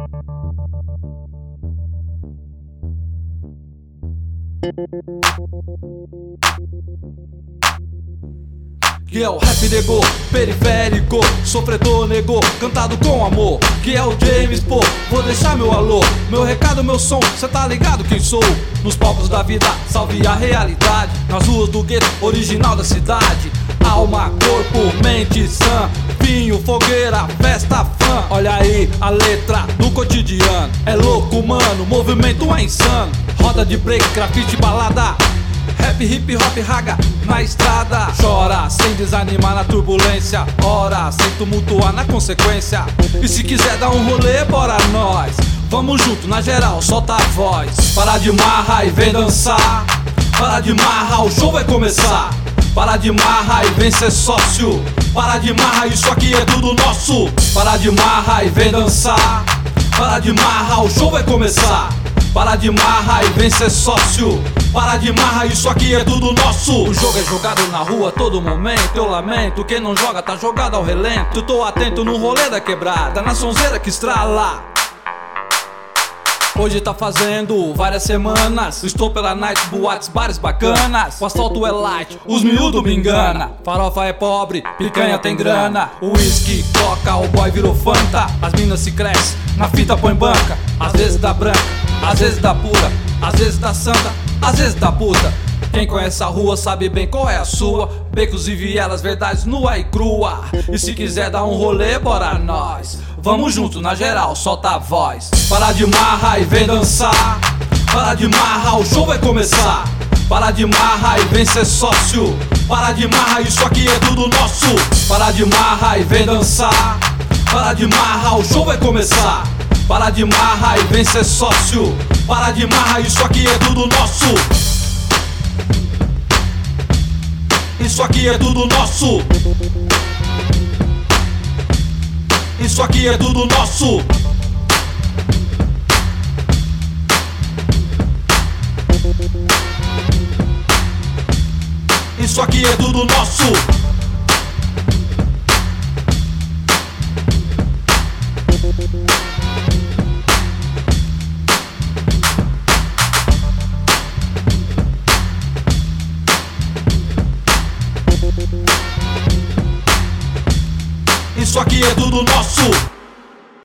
Que é o rap negou, periférico, sofredor negou, cantado com amor. Que é o James, pô, vou deixar meu alô, meu recado, meu som, cê tá ligado quem sou? Nos palcos da vida, salve a realidade. Nas ruas do gueto, original da cidade. Alma, corpo, mente sã, vinho, fogueira, festa, fã. Olha aí a letra do cotidiano. É louco, mano, movimento é insano. Roda de break, grafite, balada, rap, hip hop, raga na estrada. Chora sem desanimar na turbulência, ora sem tumultuar na consequência. E se quiser dar um rolê, bora nós. Vamos junto, na geral, solta a voz. Para de marra e vem dançar. Para de marra, o show vai começar. Para de marra e vem ser sócio. Para de marra, isso aqui é tudo nosso. Para de marra e vem dançar. Para de marra, o show vai começar. Para de marra e vem ser sócio. Para de marra, isso aqui é tudo nosso. O jogo é jogado na rua a todo momento. Eu lamento, quem não joga tá jogado ao relento. Eu tô atento no rolê da quebrada, na sonzeira que estrala. Hoje tá fazendo várias semanas, estou pela night, boates, bares bacanas. O asfalto é light, os miúdos me engana. Farofa é pobre, picanha tem grana. O whisky, coca, o boy virou fanta. As minas se crescem, na fita põe banca. Às vezes dá branca, às vezes dá pura, às vezes dá santa, às vezes dá puta. Quem conhece a rua sabe bem qual é a sua. Becos e vielas, verdades nua e crua. E se quiser dar um rolê, bora nós. Vamos junto, na geral, solta a voz. Para de marra e vem dançar. Para de marra, o show vai começar. Para de marra e vem ser sócio. Para de marra, isso aqui é tudo nosso. Para de marra e vem dançar. Para de marra, o show vai começar. Para de marra e vem ser sócio. Para de marra, isso aqui é tudo nosso. Isso aqui é tudo nosso. Isso aqui é tudo nosso. Isso aqui é tudo nosso. Isso aqui é tudo nosso.